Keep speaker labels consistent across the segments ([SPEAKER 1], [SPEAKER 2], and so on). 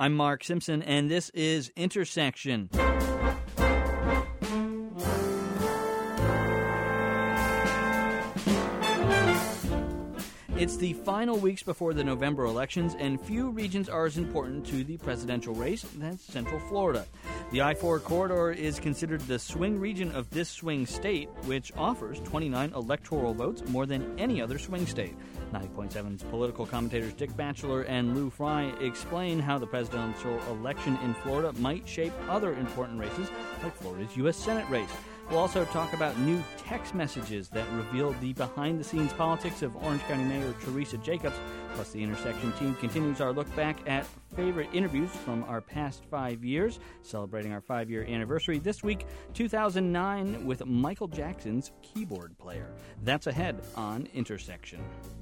[SPEAKER 1] I'm Mark Simpson, and this is Intersection. It's the final weeks before the November elections, and few regions are as important to the presidential race as Central Florida. The I-4 corridor is considered the swing region of this swing state, which offers 29 electoral votes, more than any other swing state. 90.7's political commentators Dick Batchelor and Lou Fry explain how the presidential election in Florida might shape other important races, like Florida's U.S. Senate race. We'll also talk about new text messages that reveal the behind-the-scenes politics of Orange County Mayor Teresa Jacobs. Plus, the Intersection team continues our look back at favorite interviews from our past 5 years, celebrating our 5-year anniversary this week, 2009, with Michael Jackson's keyboard player. That's ahead on Intersection.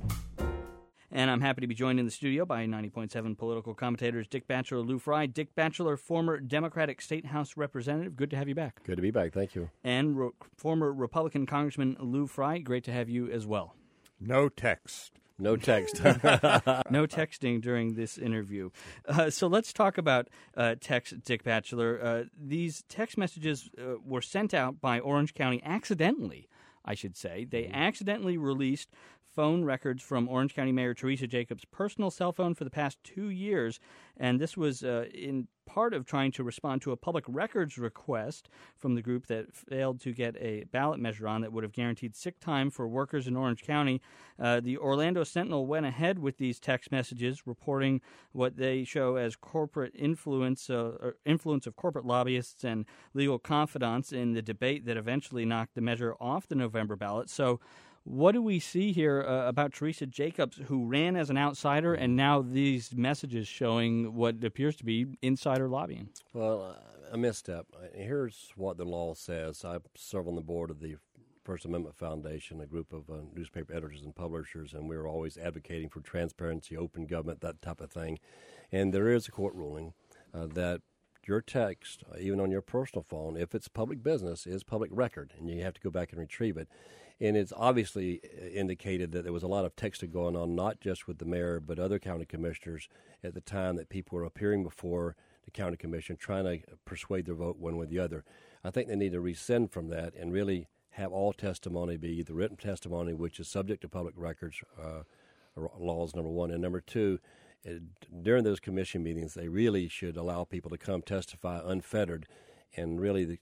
[SPEAKER 1] And I'm happy to be joined in the studio by 90.7 political commentators Dick Batchelor, Lou Fry. Dick Batchelor, former Democratic State House Representative. Good to have you back.
[SPEAKER 2] Good to be back. Thank you.
[SPEAKER 1] And former Republican Congressman Lou Fry. Great to have you as well.
[SPEAKER 3] No text.
[SPEAKER 2] No text.
[SPEAKER 1] No texting during this interview. So let's talk about text, Dick Batchelor. These text messages were sent out by Orange County accidentally, I should say. They accidentally released phone records from Orange County Mayor Teresa Jacobs' personal cell phone for the past 2 years, and this was in part of trying to respond to a public records request from the group that failed to get a ballot measure on that would have guaranteed sick time for workers in Orange County. The Orlando Sentinel went ahead with these text messages, reporting what they show as corporate influence of corporate lobbyists and legal confidants in the debate that eventually knocked the measure off the November ballot. So what do we see here about Teresa Jacobs, who ran as an outsider, and now these messages showing what appears to be insider lobbying?
[SPEAKER 2] Well, a misstep. Here's what the law says. I serve on the board of the First Amendment Foundation, a group of newspaper editors and publishers, and we're always advocating for transparency, open government, that type of thing. And there is a court ruling that your text, even on your personal phone, if it's public business, is public record, and you have to go back and retrieve it. And it's obviously indicated that there was a lot of texting going on, not just with the mayor, but other county commissioners at the time that people were appearing before the county commission trying to persuade their vote one way or the other. I think they need to rescind from that and really have all testimony be the written testimony, which is subject to public records laws, number one. And number two, during those commission meetings, they really should allow people to come testify unfettered, and really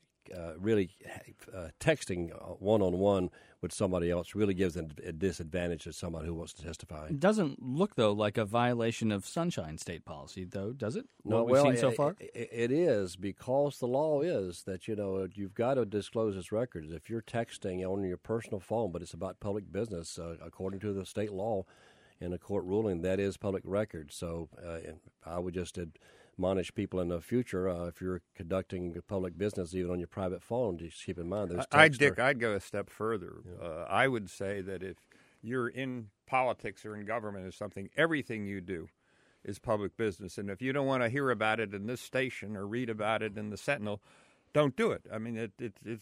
[SPEAKER 2] texting one-on-one with somebody else really gives a disadvantage to somebody who wants to testify.
[SPEAKER 1] It doesn't look, though, like a violation of Sunshine State policy, though, does it?
[SPEAKER 2] No,
[SPEAKER 1] what we've seen so far?
[SPEAKER 2] It is, because the law is that, you've got to disclose this records. If you're texting on your personal phone, but it's about public business, according to the state law and a court ruling, that is public record. So I would just admonish people in the future, if you're conducting public business, even on your private phone, just keep in mind those texts.
[SPEAKER 3] I'd go a step further. Yeah. I would say that if you're in politics or in government or something, everything you do is public business. And if you don't want to hear about it in this station or read about it in the Sentinel, don't do it. I mean,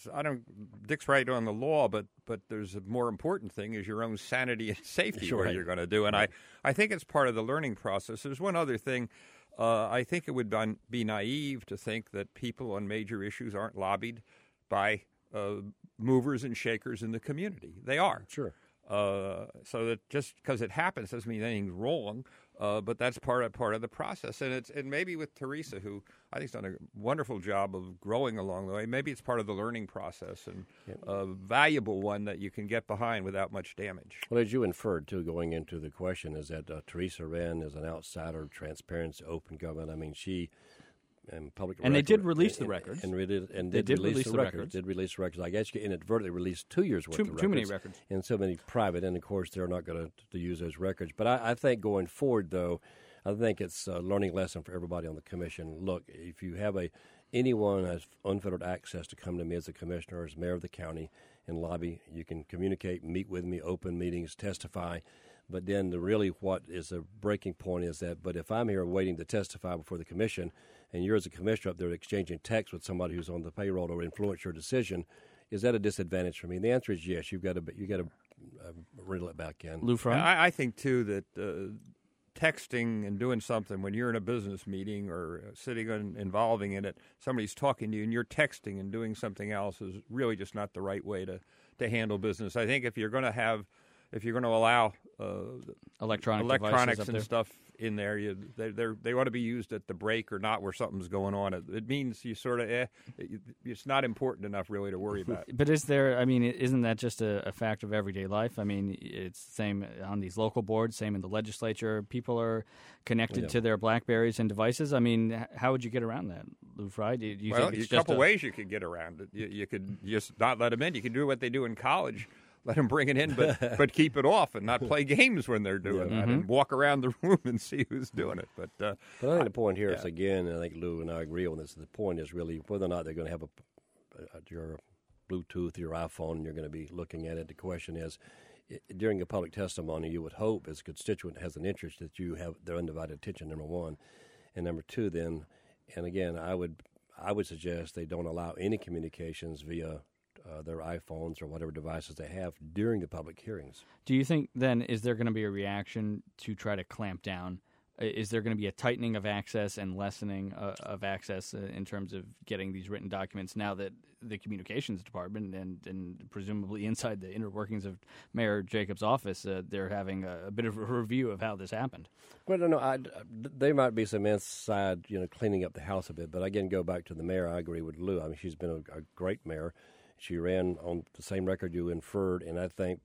[SPEAKER 3] Dick's right on the law, but there's a more important thing is your own sanity and safety,
[SPEAKER 2] sure,
[SPEAKER 3] what you're going to do. And I think it's part of the learning process. There's one other thing. I think it would be naive to think that people on major issues aren't lobbied by movers and shakers in the community. They are.
[SPEAKER 2] Sure.
[SPEAKER 3] So that just because it happens doesn't mean anything's wrong, but that's part of the process. And maybe with Teresa, who I think has done a wonderful job of growing along the way, maybe it's part of the learning process and a valuable one that you can get behind without much damage.
[SPEAKER 2] Well, as you inferred, too, going into the question, is that Teresa ran as an outsider, transparency, open government. I mean, she... And public
[SPEAKER 1] and
[SPEAKER 2] record,
[SPEAKER 1] they did release the records.
[SPEAKER 2] Did release the records. I guess you inadvertently released 2 years' worth of records.
[SPEAKER 1] Too many records.
[SPEAKER 2] And so many private. And, of course, they're not going to use those records. But I think going forward, though, I think it's a learning lesson for everybody on the commission. Look, if you have anyone has unfettered access to come to me as a commissioner, as mayor of the county, and lobby, you can communicate, meet with me, open meetings, testify. But then what is a breaking point is that, but if I'm here waiting to testify before the commission, and you're as a commissioner up there exchanging texts with somebody who's on the payroll to influence your decision, is that a disadvantage for me? And the answer is yes. You've got to reel it back in.
[SPEAKER 1] Lou Fry?
[SPEAKER 3] I think too that texting and doing something when you're in a business meeting or sitting and involving in it, somebody's talking to you and you're texting and doing something else is really just not the right way to handle business. I think if you're going to allow electronics and stuff in there, they ought to be used at the break or not where something's going on. It means you sort of it's not important enough really to worry about.
[SPEAKER 1] But isn't that just a fact of everyday life? I mean, it's the same on these local boards, same in the legislature. People are connected to their BlackBerries and devices. I mean, how would you get around that, Lou Fry? Do you think it's
[SPEAKER 3] a couple ways you could get around it. You could just not let them in. You can do what they do in college. Let them bring it in, but keep it off and not play games when they're doing that, and walk around the room and see who's doing it. But
[SPEAKER 2] I think the point here is, again, and I think Lou and I agree on this, the point is really whether or not they're going to have your Bluetooth, your iPhone, and you're going to be looking at it. The question is, during a public testimony, you would hope as a constituent has an interest that you have their undivided attention, number one. And number two, then, and again, I would suggest they don't allow any communications via their iPhones or whatever devices they have during the public hearings.
[SPEAKER 1] Do you think, then, is there going to be a reaction to try to clamp down? Is there going to be a tightening of access and lessening of access in terms of getting these written documents now that the Communications Department and presumably inside the inner workings of Mayor Jacobs' office, they're having a bit of a review of how this happened?
[SPEAKER 2] Well, no, there might be some inside, cleaning up the house a bit. But again, go back to the mayor. I agree with Lou. I mean, she's been a great mayor. She ran on the same record you inferred, and I think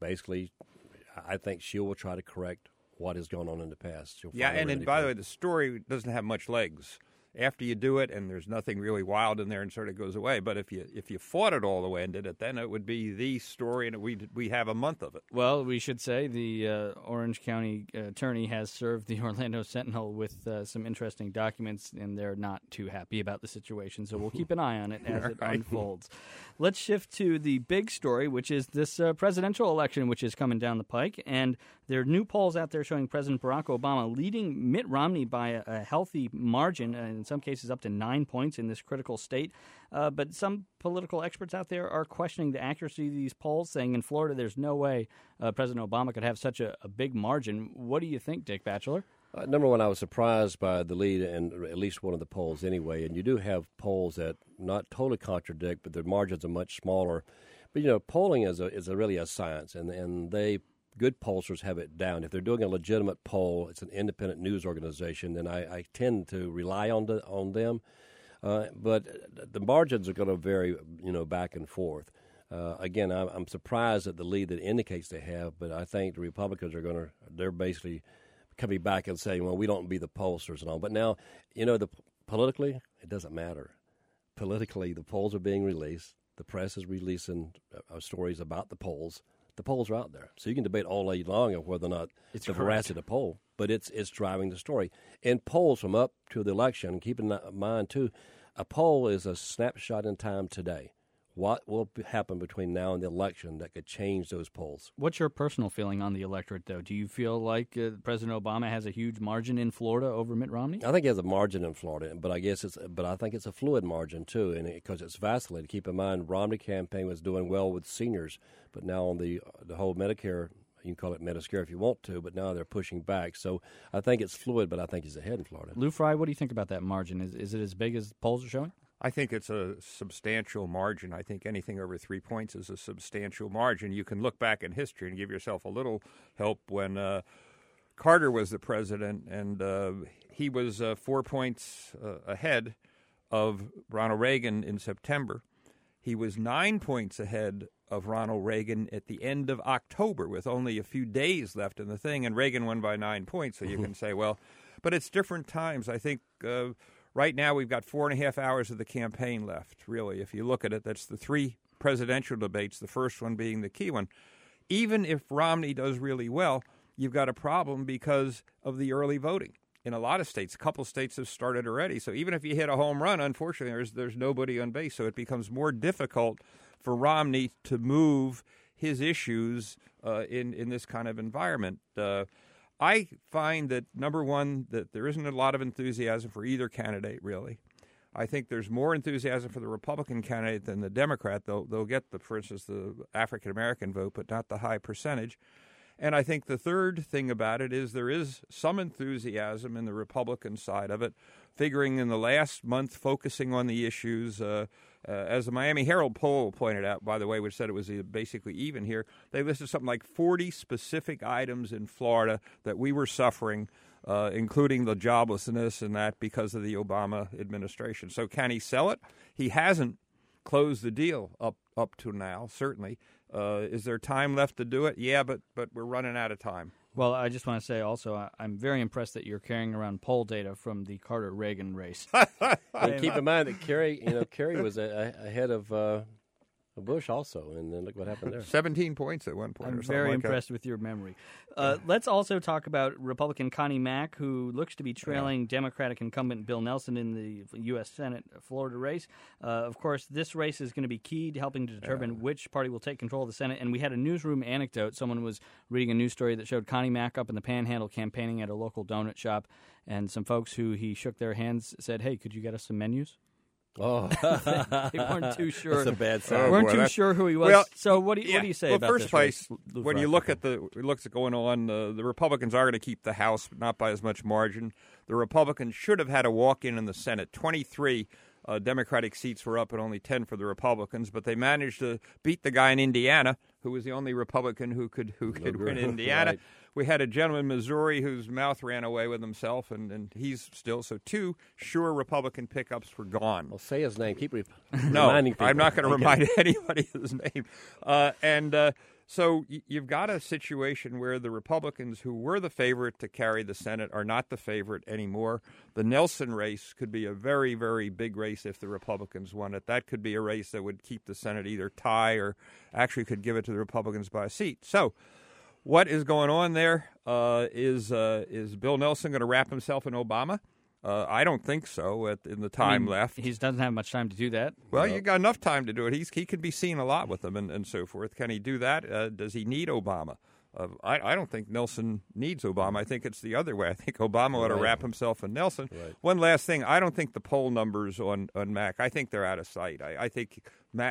[SPEAKER 2] she will try to correct what has gone on in the past.
[SPEAKER 3] And by the way, the story doesn't have much legs. After you do it, and there's nothing really wild in there, and sort of goes away. But if you fought it all the way and did it, then it would be the story, and we have a month of it.
[SPEAKER 1] Well, we should say the Orange County attorney has served the Orlando Sentinel with some interesting documents, and they're not too happy about the situation. So we'll keep an eye on it as it unfolds. Let's shift to the big story, which is this presidential election, which is coming down the pike. And there are new polls out there showing President Barack Obama leading Mitt Romney by a healthy margin, in some cases up to 9 points in this critical state. But some political experts out there are questioning the accuracy of these polls, saying in Florida there's no way President Obama could have such a big margin. What do you think, Dick Batchelor?
[SPEAKER 2] Number one, I was surprised by the lead in at least one of the polls anyway. And you do have polls that not totally contradict, but their margins are much smaller. But, polling is really a science, and good pollsters have it down. If they're doing a legitimate poll, it's an independent news organization, then I tend to rely on them. But the margins are going to vary, back and forth. Again, I'm surprised at the lead that indicates they have, but I think the Republicans they're basically coming back and saying, well, we don't be the pollsters and all. But now, politically, it doesn't matter. Politically, the polls are being released. The press is releasing stories about the polls. The polls are out there. So you can debate all day long of whether or not it's the veracity of the poll, but it's driving the story. And polls from up to the election, keep in mind, too, a poll is a snapshot in time today. What will happen between now and the election that could change those polls?
[SPEAKER 1] What's your personal feeling on the electorate, though? Do you feel like President Obama has a huge margin in Florida over Mitt Romney?
[SPEAKER 2] I think he has a margin in Florida, but I think it's a fluid margin too, and because it's vacillated. Keep in mind, Romney campaign was doing well with seniors, but now on the whole Medicare, you can call it Medicare if you want to, but now they're pushing back. So I think it's fluid, but I think he's ahead in Florida.
[SPEAKER 1] Lou Fry, what do you think about that margin? Is it as big as polls are showing?
[SPEAKER 3] I think it's a substantial margin. I think anything over 3 points is a substantial margin. You can look back in history and give yourself a little help when Carter was the president, and he was 4 points ahead of Ronald Reagan in September. He was 9 points ahead of Ronald Reagan at the end of October with only a few days left in the thing, and Reagan won by 9 points. So you can say, well, but it's different times. I think right now we've got 4.5 hours of the campaign left, really. If you look at it, that's the 3 presidential debates, the first one being the key one. Even if Romney does really well, you've got a problem because of the early voting. In a lot of states, a couple states have started already. So even if you hit a home run, unfortunately, there's nobody on base. So it becomes more difficult for Romney to move his issues in this kind of environment. I find that, number one, that there isn't a lot of enthusiasm for either candidate, really. I think there's more enthusiasm for the Republican candidate than the Democrat. They'll get, for instance, the African-American vote, but not the high percentage. And I think the third thing about it is there is some enthusiasm in the Republican side of it, figuring in the last month, focusing on the issues. As the Miami Herald poll pointed out, by the way, which said it was basically even here, they listed something like 40 specific items in Florida that we were suffering, including the joblessness and that because of the Obama administration. So can he sell it? He hasn't closed the deal up to now, certainly. Is there time left to do it? Yeah, but we're running out of time.
[SPEAKER 1] Well, I just want to say also, I'm very impressed that you're carrying around poll data from the Carter-Reagan race.
[SPEAKER 2] And keep in mind that Kerry was ahead of Bush also, and then look what happened there.
[SPEAKER 3] 17 points at one point.
[SPEAKER 1] I'm
[SPEAKER 3] or something
[SPEAKER 1] very
[SPEAKER 3] like
[SPEAKER 1] impressed with your memory. Let's also talk about Republican Connie Mack, who looks to be trailing Democratic incumbent Bill Nelson in the U.S. Senate Florida race. Of course, this race is going to be key to helping to determine which party will take control of the Senate. And we had a newsroom anecdote. Someone was reading a news story that showed Connie Mack up in the Panhandle campaigning at a local donut shop, and some folks who he shook their hands said, "Hey, could you get us some menus?"
[SPEAKER 2] Oh,
[SPEAKER 1] they weren't too sure.
[SPEAKER 2] That's a bad sign.
[SPEAKER 1] Weren't too sure who he was.
[SPEAKER 3] Well,
[SPEAKER 1] so what do you say about
[SPEAKER 3] first
[SPEAKER 1] this
[SPEAKER 3] place,
[SPEAKER 1] race, Lou
[SPEAKER 3] when
[SPEAKER 1] Fry?
[SPEAKER 3] you look at what's going on, the Republicans are going to keep the House, but not by as much margin. The Republicans should have had a walk-in in the Senate. 23 Democratic seats were up and only 10 for the Republicans, but they managed to beat the guy in Indiana, who was the only Republican who could win Indiana.
[SPEAKER 2] Right.
[SPEAKER 3] We had a gentleman in Missouri whose mouth ran away with himself, and he's still. So 2 sure Republican pickups were gone.
[SPEAKER 2] Well, say his name. Keep
[SPEAKER 3] No,
[SPEAKER 2] reminding people.
[SPEAKER 3] I'm not going to remind anybody of his name. So you've got a situation where the Republicans, who were the favorite to carry the Senate, are not the favorite anymore. The Nelson race could be a very, very big race if the Republicans won it. That could be a race that would keep the Senate either tie or actually could give it to the Republicans by a seat. So what is going on there? Is Bill Nelson going to wrap himself in Obama? I don't think so in the time left.
[SPEAKER 1] He doesn't have much time to do that.
[SPEAKER 3] Well, you got enough time to do it. He could be seen a lot with them and so forth. Can he do that? Does he need Obama? I don't think Nelson needs Obama. I think it's the other way. I think Obama ought to wrap himself in Nelson.
[SPEAKER 2] Right.
[SPEAKER 3] One last thing. I don't think the poll numbers on Mack, I think they're out of sight. I think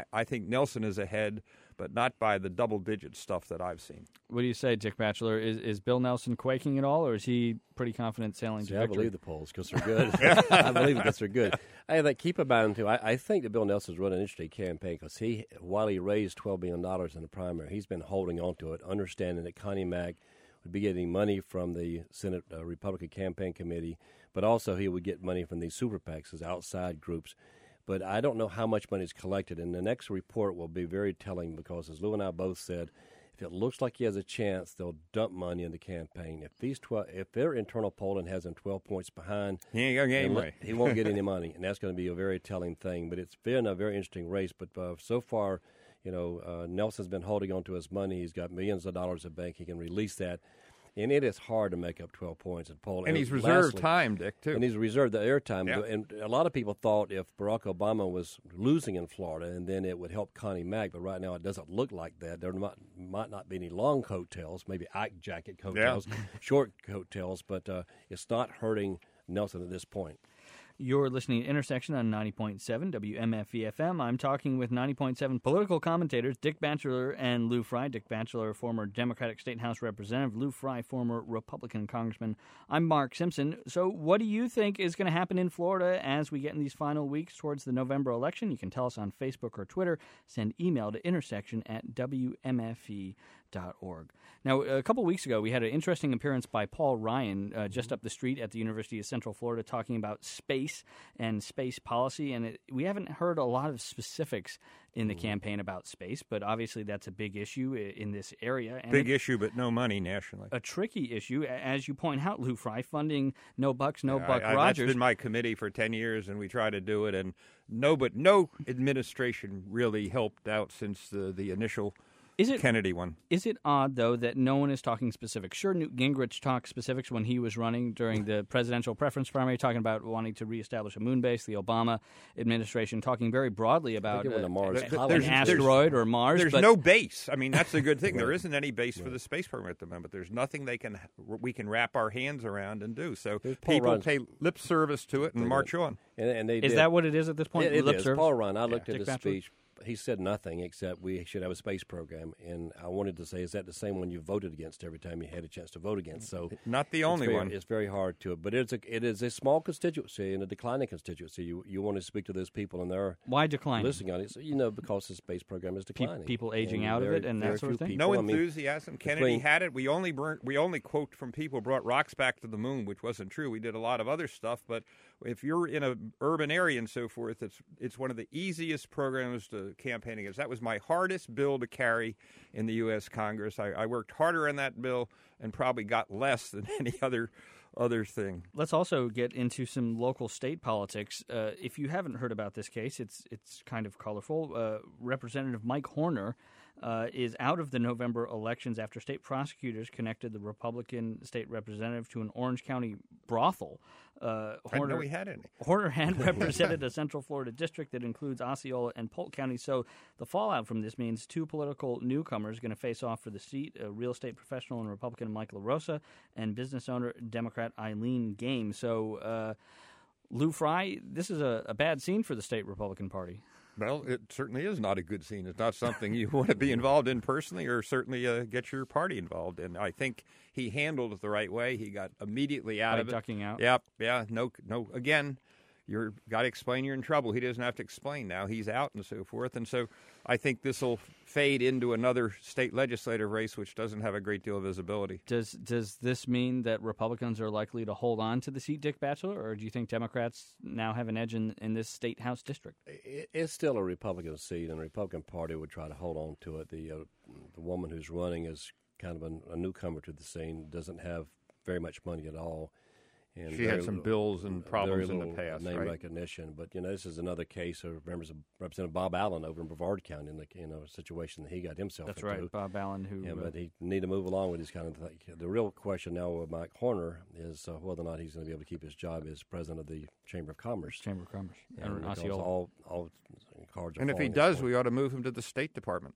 [SPEAKER 3] Nelson is ahead, but not by the double-digit stuff that I've seen.
[SPEAKER 1] What do you say, Dick Batchelor? Is Bill Nelson quaking at all, or is he pretty confident sailing to
[SPEAKER 2] I
[SPEAKER 1] victory?
[SPEAKER 2] believe the polls because they're good. I believe it because they're good. Keep in mind, too, I think that Bill Nelson's running an interesting campaign because while he raised $12 billion in the primary, he's been holding on to it, understanding that Connie Mack would be getting money from the Senate Republican Campaign Committee, but also he would get money from these super PACs as outside groups. But I don't know how much money is collected, and the next report will be very telling because, as Lou and I both said, if it looks like he has a chance, they'll dump money in the campaign. If their internal polling has him 12 points behind,
[SPEAKER 3] He ain't gonna get any money.
[SPEAKER 2] he won't get any money, and that's going to be a very telling thing. But it's been a very interesting race. But so far, Nelson's been holding on to his money. He's got millions of dollars at bank. He can release that. And it is hard to make up 12 points at polling.
[SPEAKER 3] And he's reserved time, Dick, too.
[SPEAKER 2] And he's reserved the airtime.
[SPEAKER 3] Yeah.
[SPEAKER 2] And a lot of people thought if Barack Obama was losing in Florida, and then it would help Connie Mack. But right now it doesn't look like that. There might not be any long coattails, maybe Ike jacket coattails, short coattails, but it's not hurting Nelson at this point.
[SPEAKER 1] You're listening to Intersection on 90.7 WMFE-FM. I'm talking with 90.7 political commentators Dick Batchelor and Lou Fry. Dick Batchelor, former Democratic State House Representative. Lou Fry, former Republican Congressman. I'm Mark Simpson. So what do you think is going to happen in Florida as we get in these final weeks towards the November election? You can tell us on Facebook or Twitter. Send email to intersection@WMFE.org. Now, a couple weeks ago, we had an interesting appearance by Paul Ryan just up the street at the University of Central Florida talking about space and space policy. And we haven't heard a lot of specifics in the campaign about space, but obviously that's a big issue in this area. And
[SPEAKER 3] Big issue, but no money nationally.
[SPEAKER 1] a tricky issue, as you point out, Lou Fry, funding no buck
[SPEAKER 3] That's
[SPEAKER 1] Rogers.
[SPEAKER 3] been my committee for 10 years, and we try to do it. And no administration really helped out since the initial Kennedy one.
[SPEAKER 1] Is it odd, though, that no one is talking specifics? Sure, Newt Gingrich talked specifics when he was running during the presidential preference primary, talking about wanting to reestablish a moon base. The Obama administration talking very broadly about
[SPEAKER 2] an
[SPEAKER 1] asteroid or Mars.
[SPEAKER 3] There's no base. I mean, that's the good thing. There isn't any base for the space program at the moment. There's nothing we can wrap our hands around and do. So people pay lip service to it and march on.
[SPEAKER 2] And they
[SPEAKER 1] is that what it is at this point?
[SPEAKER 2] It
[SPEAKER 1] lip
[SPEAKER 2] is.
[SPEAKER 1] service?
[SPEAKER 2] Paul Ryan, I looked at his speech. he said nothing except we should have a space program. And I wanted to say, is that the same one you voted against every time you had a chance to vote against? So
[SPEAKER 3] not the only one.
[SPEAKER 2] It's very hard to, but it is a small constituency and a declining constituency. You want to speak to those people, and they're
[SPEAKER 1] why declining?
[SPEAKER 2] Listening on it, so, because the space program is declining.
[SPEAKER 1] People aging out of it, and that sort of thing.
[SPEAKER 2] People,
[SPEAKER 3] no enthusiasm. Kennedy had it. We only quote from people who brought rocks back to the moon, which wasn't true. We did a lot of other stuff, but if you're in an urban area and so forth, it's one of the easiest programs to campaign against. That was my hardest bill to carry in the U.S. Congress. I worked harder on that bill and probably got less than any other thing.
[SPEAKER 1] Let's also get into some local state politics. If you haven't heard about this case, it's kind of colorful. Representative Mike Horner is out of the November elections after state prosecutors connected the Republican state representative to an Orange County brothel.
[SPEAKER 3] I didn't know he had any.
[SPEAKER 1] Horner had represented a Central Florida district that includes Osceola and Polk County. So the fallout from this means two political newcomers going to face off for the seat, a real estate professional and Republican Mike LaRosa and business owner Democrat Eileen Game. So, Lou Fry, this is a bad scene for the state Republican Party.
[SPEAKER 3] Well, it certainly is not a good scene. It's not something you want to be involved in personally, or certainly get your party involved in. I think he handled it the right way. He got immediately out of it.
[SPEAKER 1] Ducking out.
[SPEAKER 3] Yep. Yeah. No. Again, you're got to explain. You're in trouble. He doesn't have to explain now. He's out and so forth. And so I think this will fade into another state legislative race, which doesn't have a great deal of visibility.
[SPEAKER 1] Does this mean that Republicans are likely to hold on to the seat, Dick Batchelor, or do you think Democrats now have an edge in this state House district?
[SPEAKER 2] It's still a Republican seat, and the Republican Party would try to hold on to it. The woman who's running is kind of a newcomer to the scene, doesn't have very much money at all. And
[SPEAKER 3] she had some bills and problems in the past,
[SPEAKER 2] name
[SPEAKER 3] right?
[SPEAKER 2] recognition. But, this is another case of Representative Bob Allen over in Brevard County in the situation that he got himself
[SPEAKER 1] into.
[SPEAKER 2] That's
[SPEAKER 1] right, Bob Allen.
[SPEAKER 2] But he need to move along with his kind of thing. The real question now with Mike Horner is whether or not he's going to be able to keep his job as president of the Chamber of Commerce.
[SPEAKER 1] And Osceola.
[SPEAKER 2] All cards are
[SPEAKER 3] and if he does, we ought to move him to the State Department.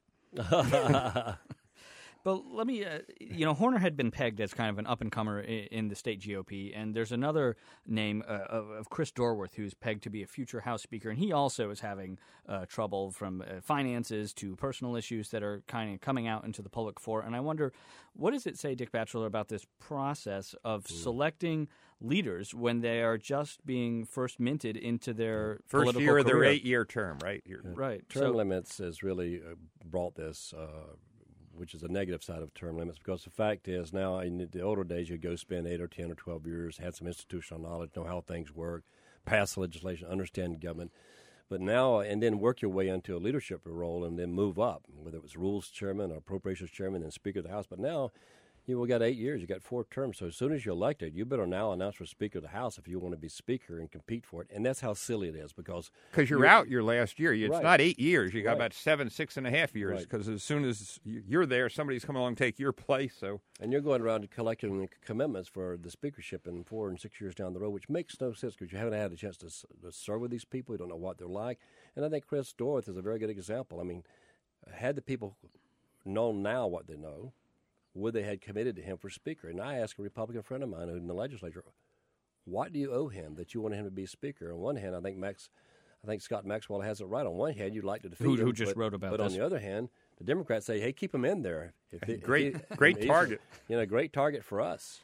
[SPEAKER 1] But let me, Horner had been pegged as kind of an up-and-comer in the state GOP, and there's another name of Chris Dorworth who's pegged to be a future House Speaker, and he also is having trouble from finances to personal issues that are kind of coming out into the public fore. And I wonder, what does it say, Dick Batchelor, about this process of selecting leaders when they are just being first minted into their
[SPEAKER 3] first year of their 8-year term, right?
[SPEAKER 1] Right.
[SPEAKER 2] Term limits has really brought this which is a negative side of term limits, because the fact is now in the older days you'd go spend 8 or 10 or 12 years, had some institutional knowledge, know how things work, pass legislation, understand government. But now, and then work your way into a leadership role and then move up, whether it was rules chairman or appropriations chairman and Speaker of the House. But now you've got 8 years, you got 4 terms. So as soon as you're elected, you better now announce for Speaker of the House if you want to be Speaker and compete for it. And that's how silly it is, because
[SPEAKER 3] you're out your last year. It's
[SPEAKER 2] right.
[SPEAKER 3] not 8 years. You got
[SPEAKER 2] right.
[SPEAKER 3] about 6.5 years, because as soon as you're there, somebody's come along and take your place. So,
[SPEAKER 2] and you're going around collecting commitments for the speakership in 4 and 6 years down the road, which makes no sense because you haven't had a chance to serve with these people. You don't know what they're like. And I think Chris Dorworth is a very good example. I mean, had the people known now what they know, would they had committed to him for Speaker? And I asked a Republican friend of mine in the legislature, what do you owe him that you wanted him to be Speaker? On one hand, I think Scott Maxwell has it right. On one hand, you'd like to defeat him.
[SPEAKER 1] Who just wrote about
[SPEAKER 2] this. But on the other hand, the Democrats say, hey, keep him in there.
[SPEAKER 3] Great target.
[SPEAKER 2] Great target for us.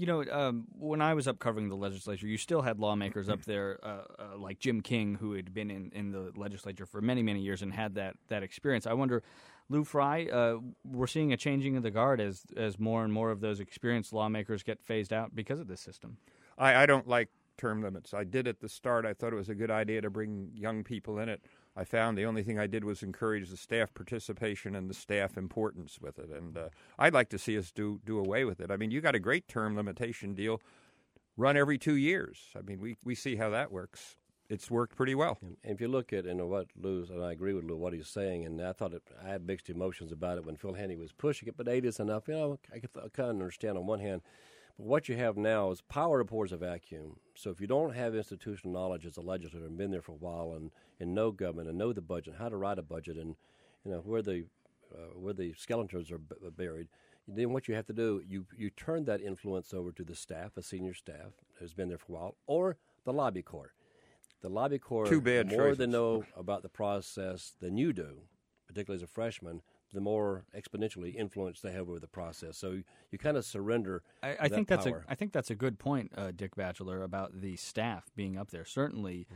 [SPEAKER 1] When I was up covering the legislature, you still had lawmakers up there like Jim King, who had been in the legislature for many, many years and had that experience. I wonder, Lou Fry, we're seeing a changing of the guard as more and more of those experienced lawmakers get phased out because of this system.
[SPEAKER 3] I don't like term limits. I did at the start. I thought it was a good idea to bring young people in it. I found the only thing I did was encourage the staff participation and the staff importance with it. And I'd like to see us do away with it. I mean, you got a great term limitation deal, run every 2 years. I mean, we see how that works. It's worked pretof well.
[SPEAKER 2] And if you look at what Lou's, and I agree with Lou, what he's saying, and I had mixed emotions about it when Phil Haney was pushing it, but 8 is enough. I kind of understand on one hand. But what you have now is power abhors a vacuum. So if you don't have institutional knowledge as a legislator and been there for a while and know government and know the budget, how to write a budget, and where the skeletons are buried, then what you have to do, you turn that influence over to the staff, a senior staff who's been there for a while, or the lobby court. the lobby corps,
[SPEAKER 3] Two bad
[SPEAKER 2] the more
[SPEAKER 3] choices.
[SPEAKER 2] they know about the process than you do, particularly as a freshman, the more exponentially influence they have over the process. So you kind of surrender.
[SPEAKER 1] I
[SPEAKER 2] that
[SPEAKER 1] think that's
[SPEAKER 2] power.
[SPEAKER 1] I think that's a good point, Dick Batchelor, about the staff being up there. Certainly,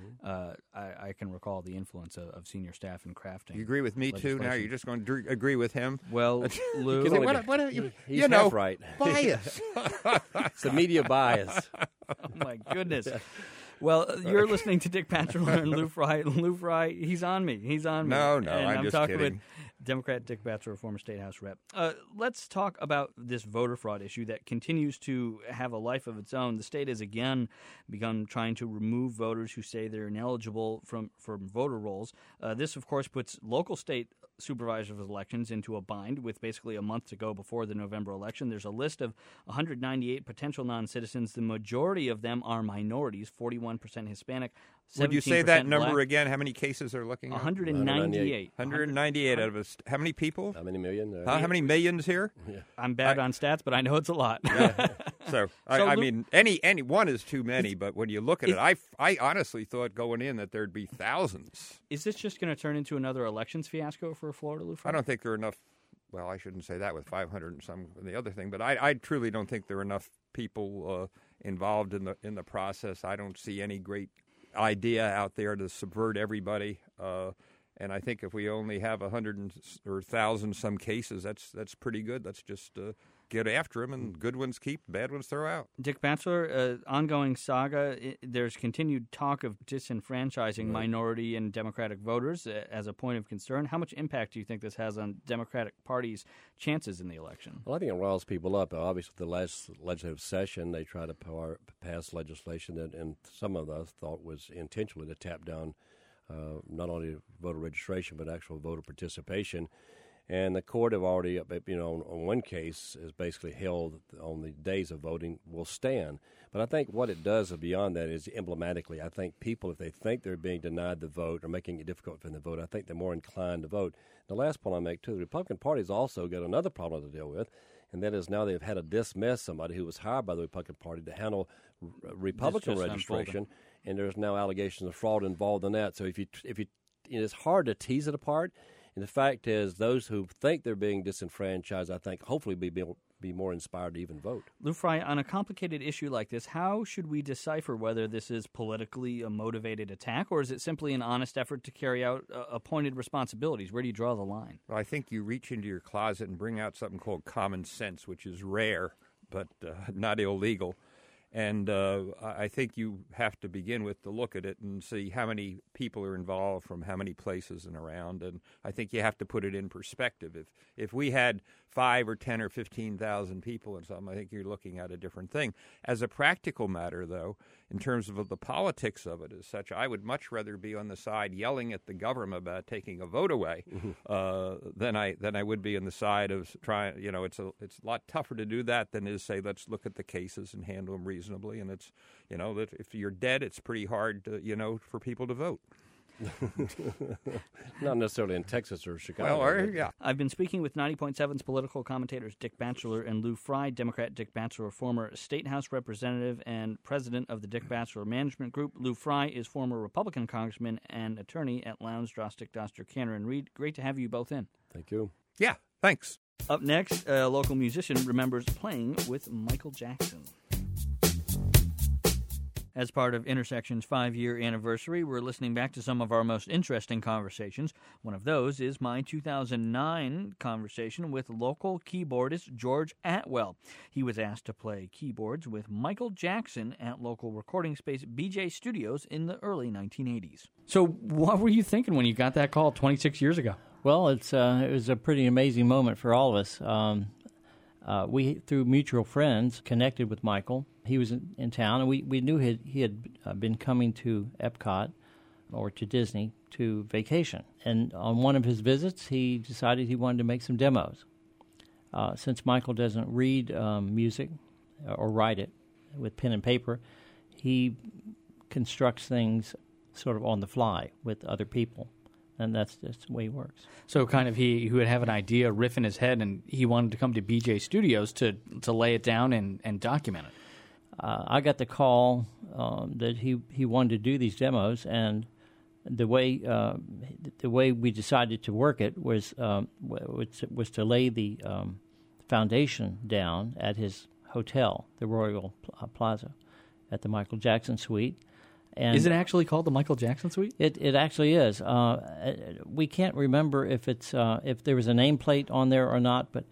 [SPEAKER 1] I can recall the influence of senior staff in crafting.
[SPEAKER 3] You agree with me too? Now
[SPEAKER 1] legislation.
[SPEAKER 3] you're just going to agree with him?
[SPEAKER 1] Well, Lou,
[SPEAKER 2] He's only-
[SPEAKER 3] What are you?
[SPEAKER 2] He's
[SPEAKER 3] you know,
[SPEAKER 2] half right.
[SPEAKER 3] bias.
[SPEAKER 2] It's the media bias.
[SPEAKER 1] oh my goodness. Well, you're listening to Dick Batchelor and Lou Fry. Lou Fry, he's on me. He's on me.
[SPEAKER 3] No,
[SPEAKER 1] and
[SPEAKER 3] I'm just
[SPEAKER 1] talking
[SPEAKER 3] kidding.
[SPEAKER 1] with Democrat Dick Batchelor, former state house rep. Let's talk about this voter fraud issue that continues to have a life of its own. The state has again begun trying to remove voters who say they're ineligible from voter rolls. This, of course, puts local state supervisors of elections into a bind with basically a month to go before the November election. There's a list of 198 potential non-citizens. The majority of them are minorities, 41% Hispanic, 17%
[SPEAKER 3] Would you say that number
[SPEAKER 1] black.
[SPEAKER 3] again? How many cases are looking at?
[SPEAKER 1] 198.
[SPEAKER 3] 198 out of us. How many people?
[SPEAKER 2] How many million?
[SPEAKER 3] How many millions here?
[SPEAKER 1] I'm bad on stats, but I know it's a lot.
[SPEAKER 3] So,
[SPEAKER 1] So,
[SPEAKER 3] I
[SPEAKER 1] Lou-
[SPEAKER 3] mean, any one is too many. But when you look at it, I honestly thought going in that there'd be thousands.
[SPEAKER 1] Is this just going to turn into another elections fiasco for Florida, Lou?
[SPEAKER 3] I don't think there are enough. Well, I shouldn't say that with 500 and some and the other thing, but I truly don't think there are enough people involved in the process. I don't see any great idea out there to subvert everybody. And I think if we only have 100 or 1,000 some cases, that's pretty good. Let's just get after them, and good ones keep, bad ones throw out.
[SPEAKER 1] Dick Batchelor, ongoing saga. There's continued talk of disenfranchising minority and Democratic voters as a point of concern. How much impact do you think this has on Democratic Party's chances in the election?
[SPEAKER 2] Well, I think it riles people up. Obviously, the last legislative session, they tried to pass legislation that, and some of us thought was intentionally to tap down not only voter registration but actual voter participation. And the court have already, on one case, has basically held on the days of voting will stand. But I think what it does beyond that is emblematically, I think people, if they think they're being denied the vote or making it difficult for them to vote, I think they're more inclined to vote. The last point I make, too, the Republican Party's also got another problem to deal with, and that is now they've had to dismiss somebody who was hired by the Republican Party to handle Republican
[SPEAKER 1] just
[SPEAKER 2] registration, and there's now allegations of fraud involved in that. So if you it's hard to tease it apart. And the fact is, those who think they're being disenfranchised, I think, hopefully be more inspired to even vote.
[SPEAKER 1] Lou Fry, on a complicated issue like this, how should we decipher whether this is politically a motivated attack, or is it simply an honest effort to carry out appointed responsibilities? Where do you draw the line?
[SPEAKER 3] Well, I think you reach into your closet and bring out something called common sense, which is rare but not illegal. And I think you have to begin with to look at it and see how many people are involved from how many places and around. And I think you have to put it in perspective. If we had 5 or 10 or 15,000 people and something, I think you're looking at a different thing. As a practical matter, though, in terms of the politics of it as such, I would much rather be on the side yelling at the government about taking a vote away than I would be on the side of trying. It's a lot tougher to do that than it is say let's look at the cases and handle them reasonably. And it's that if you're dead, it's pretty hard to, for people to vote.
[SPEAKER 2] Not necessarily in Texas or Chicago.
[SPEAKER 3] Well, yeah.
[SPEAKER 1] I've been speaking with 90.7's political commentators Dick Batchelor and Lou Fry. Democrat Dick Batchelor, former State House representative and president of the Dick Batchelor Management Group. Lou Fry is former Republican congressman and attorney at Lowndes, Drostick, Doster, Cantor, and Reed. Great to have you both in.
[SPEAKER 2] Thank you.
[SPEAKER 3] Yeah, thanks.
[SPEAKER 1] Up next, a local musician remembers playing with Michael Jackson. As part of Intersection's 5-year anniversary, we're listening back to some of our most interesting conversations. One of those is my 2009 conversation with local keyboardist George Atwell. He was asked to play keyboards with Michael Jackson at local recording space BJ Studios in the early 1980s. So what were you thinking when you got that call 26 years ago?
[SPEAKER 4] Well, it was a pretty amazing moment for all of us. We, through mutual friends, connected with Michael. He was in town, and we knew he had been coming to Epcot or to Disney to vacation. And on one of his visits, he decided he wanted to make some demos. Since Michael doesn't read music or write it with pen and paper, he constructs things sort of on the fly with other people. And that's just the way he works.
[SPEAKER 1] So kind of he would have an idea, riff in his head, and he wanted to come to BJ Studios to lay it down and document it.
[SPEAKER 4] I got the call that he wanted to do these demos, and the way we decided to work it was to lay the foundation down at his hotel, the Royal Plaza, at the Michael Jackson Suite. And
[SPEAKER 1] is it actually called the Michael Jackson Suite?
[SPEAKER 4] It actually is. We can't remember if there was a nameplate on there or not, but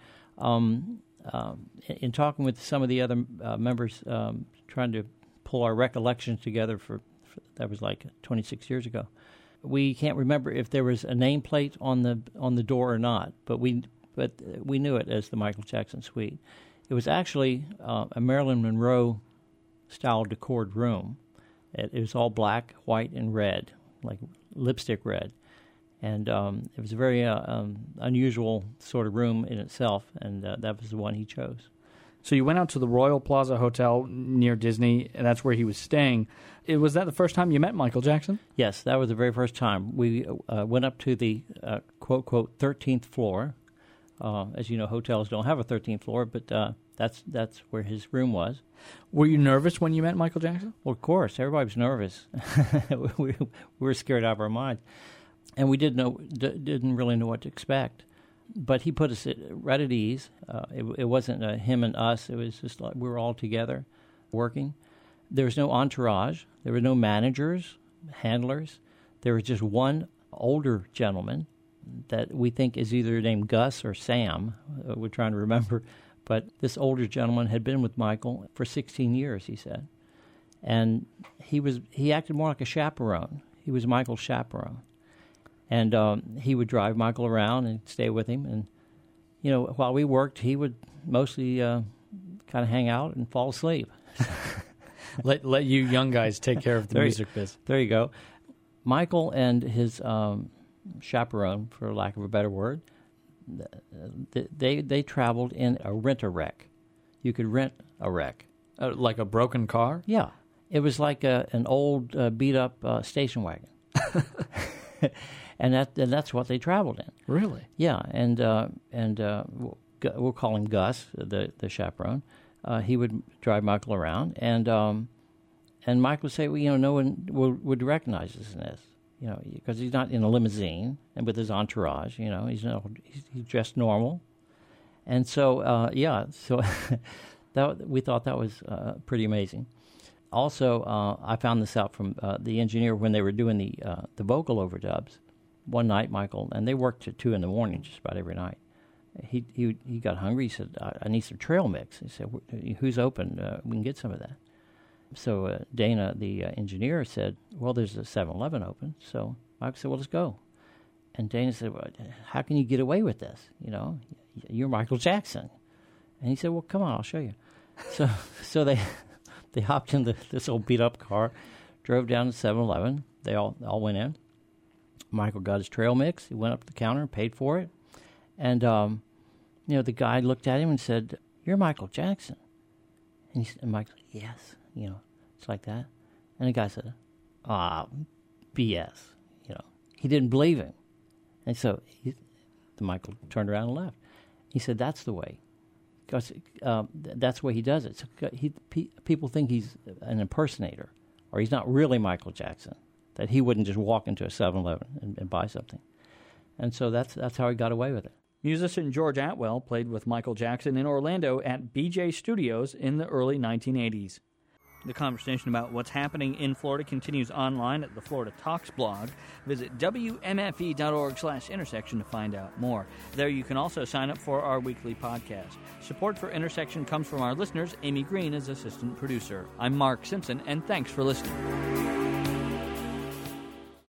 [SPEAKER 4] in talking with some of the other members, trying to pull our recollections together for that was like 26 years ago, we can't remember if there was a nameplate on the door or not. But we knew it as the Michael Jackson Suite. It was actually a Marilyn Monroe style decored room. It was all black, white, and red, like lipstick red. And it was a very unusual sort of room in itself, and that was the one he chose.
[SPEAKER 1] So you went out to the Royal Plaza Hotel near Disney, and that's where he was staying. Was that the first time you met Michael Jackson?
[SPEAKER 4] Yes, that was the very first time. We went up to the, quote, 13th floor. As you know, hotels don't have a 13th floor, but that's where his room was.
[SPEAKER 1] Were you nervous when you met Michael Jackson?
[SPEAKER 4] Well, of course. Everybody was nervous. we were scared out of our minds. And we didn't really know what to expect. But he put us right at ease. It wasn't him and us. It was just like we were all together working. There was no entourage. There were no managers, handlers. There was just one older gentleman that we think is either named Gus or Sam. We're trying to remember. But this older gentleman had been with Michael for 16 years, he said. And he acted more like a chaperone. He was Michael's chaperone. And he would drive Michael around and stay with him. And, you know, while we worked, he would mostly kind of hang out and fall asleep.
[SPEAKER 1] let you young guys take care of the music biz.
[SPEAKER 4] There you go. Michael and his chaperone, for lack of a better word, they traveled in a rent-a-wreck. You could rent a wreck.
[SPEAKER 1] Like a broken car?
[SPEAKER 4] Yeah. It was like an old beat-up station wagon. And that's what they traveled in.
[SPEAKER 1] Really?
[SPEAKER 4] Yeah, and we'll call him Gus, the chaperone. He would drive Michael around, and Michael would say, well, you know, no one would recognize us in this, you know, because he's not in a limousine and with his entourage. You know, he's dressed normal, and so so we thought that was pretty amazing. Also, I found this out from the engineer when they were doing the vocal overdubs. One night, Michael, and they worked till 2 a.m. just about every night. He got hungry. He said, I need some trail mix. He said, who's open? We can get some of that. So Dana, the engineer, said, well, there's a 7-Eleven open. So Michael said, well, let's go. And Dana said, well, how can you get away with this? You know, you're Michael Jackson. And he said, well, come on, I'll show you. So they hopped in this old beat-up car, drove down to 7-Eleven. They all went in. Michael got his trail mix. He went up to the counter and paid for it. And, you know, the guy looked at him and said, you're Michael Jackson. And Michael said, yes. You know, it's like that. And the guy said, BS. You know, he didn't believe him. And so Michael turned around and left. He said, that's the way. Because that's the way he does it. So people think he's an impersonator, or he's not really Michael Jackson, that he wouldn't just walk into a 7-Eleven and buy something. And so that's how he got away with it.
[SPEAKER 1] Musician George Atwell played with Michael Jackson in Orlando at BJ Studios in the early 1980s. The conversation about what's happening in Florida continues online at the Florida Talks blog. Visit WMFE.org/intersection to find out more. There you can also sign up for our weekly podcast. Support for Intersection comes from our listeners. Amy Green is assistant producer. I'm Mark Simpson, and thanks for listening.